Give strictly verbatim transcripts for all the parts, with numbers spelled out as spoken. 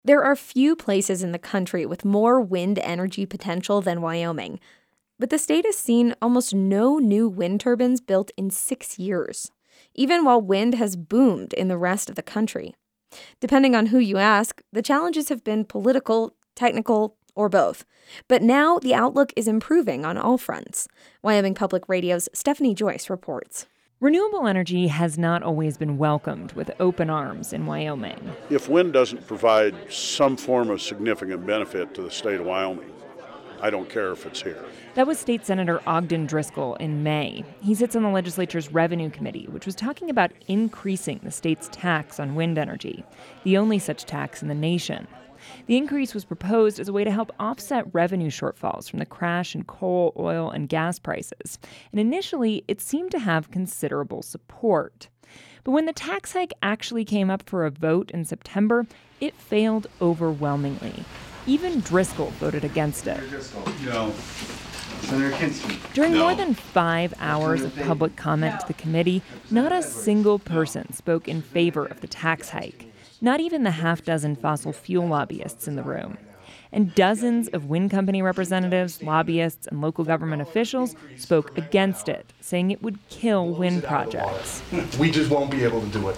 There are few places in the country with more wind energy potential than Wyoming, but the state has seen almost no new wind turbines built in six years, even while wind has boomed in the rest of the country. Depending on who you ask, the challenges have been political, technical, or both. But now the outlook is improving on all fronts. Wyoming Public Radio's Stephanie Joyce reports. Renewable energy has not always been welcomed with open arms in Wyoming. If wind doesn't provide some form of significant benefit to the state of Wyoming, I don't care if it's here. That was State Senator Ogden Driscoll in May. He sits on the legislature's Revenue Committee, which was talking about increasing the state's tax on wind energy, the only such tax in the nation. The increase was proposed as a way to help offset revenue shortfalls from the crash in coal, oil, and gas prices. And initially, it seemed to have considerable support. But when the tax hike actually came up for a vote in September, it failed overwhelmingly. Even Driscoll voted against it. No. Senator Kinski. During no. more than five hours of public comment to the committee, not a single person spoke in favor of the tax hike. Not even the half dozen fossil fuel lobbyists in the room. And dozens of wind company representatives, lobbyists, and local government officials spoke against it, saying it would kill wind projects. We just won't be able to do it.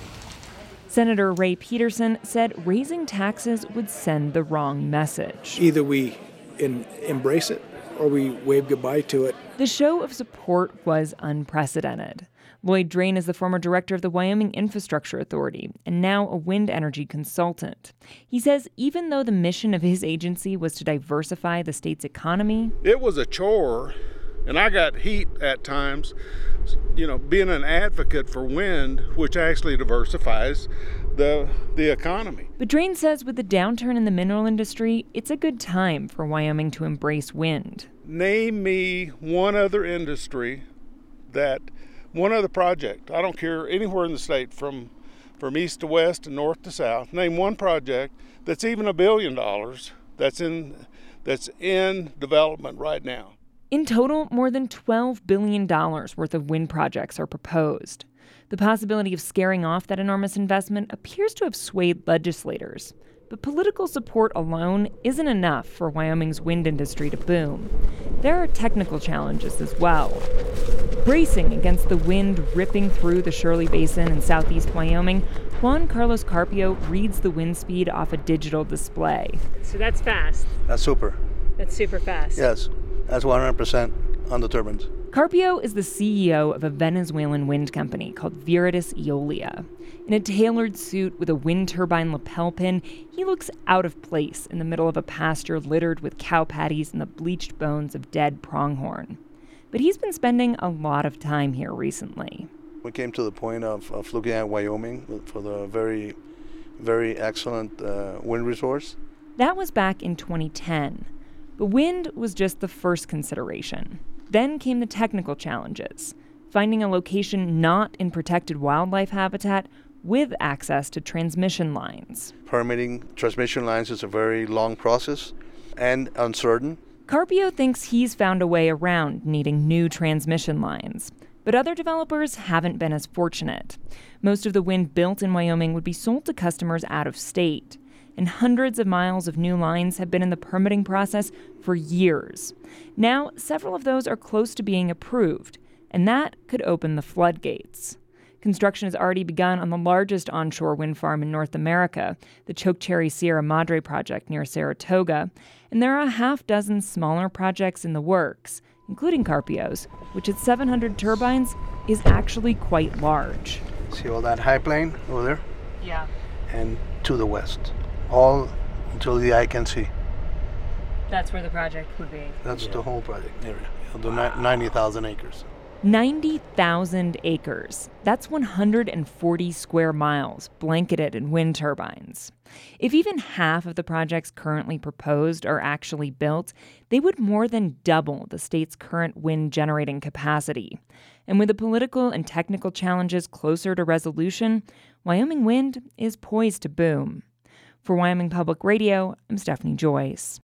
Senator Ray Peterson said raising taxes would send the wrong message. Either we in, embrace it or we wave goodbye to it. The show of support was unprecedented. Lloyd Drain is the former director of the Wyoming Infrastructure Authority and now a wind energy consultant. He says even though the mission of his agency was to diversify the state's economy, it was a chore, and I got heat at times, you know, being an advocate for wind, which actually diversifies the the economy. But Drain says with the downturn in the mineral industry, it's a good time for Wyoming to embrace wind. Name me one other industry that One other project, I don't care anywhere in the state from from east to west and north to south, name one project that's even a billion dollars that's in that's in development right now. In total, more than twelve billion dollars worth of wind projects are proposed. The possibility of scaring off that enormous investment appears to have swayed legislators. But political support alone isn't enough for Wyoming's wind industry to boom. There are technical challenges as well. Bracing against the wind ripping through the Shirley Basin in southeast Wyoming, Juan Carlos Carpio reads the wind speed off a digital display. So that's fast. That's super. That's super fast. Yes, that's one hundred percent on the turbines. Carpio is the C E O of a Venezuelan wind company called Viridis Eolia. In a tailored suit with a wind turbine lapel pin, he looks out of place in the middle of a pasture littered with cow patties and the bleached bones of dead pronghorn. But he's been spending a lot of time here recently. We came to the point of, of looking at Wyoming for the very, very excellent uh, wind resource. That was back in twenty ten. But wind was just the first consideration. Then came the technical challenges, finding a location not in protected wildlife habitat with access to transmission lines. Permitting transmission lines is a very long process and uncertain. Carpio thinks he's found a way around needing new transmission lines. But other developers haven't been as fortunate. Most of the wind built in Wyoming would be sold to customers out of state. And hundreds of miles of new lines have been in the permitting process for years. Now, several of those are close to being approved, and that could open the floodgates. Construction has already begun on the largest onshore wind farm in North America, the Chokecherry Sierra Madre project near Saratoga, and there are a half dozen smaller projects in the works, including Carpio's, which at seven hundred turbines is actually quite large. See all that high plain over there? Yeah. And to the west, all until the eye can see. That's where the project would be. That's yeah. the whole project area, the ni- ninety thousand acres. ninety thousand acres. That's one hundred forty square miles blanketed in wind turbines. If even half of the projects currently proposed are actually built, they would more than double the state's current wind generating capacity. And with the political and technical challenges closer to resolution, Wyoming wind is poised to boom. For Wyoming Public Radio, I'm Stephanie Joyce.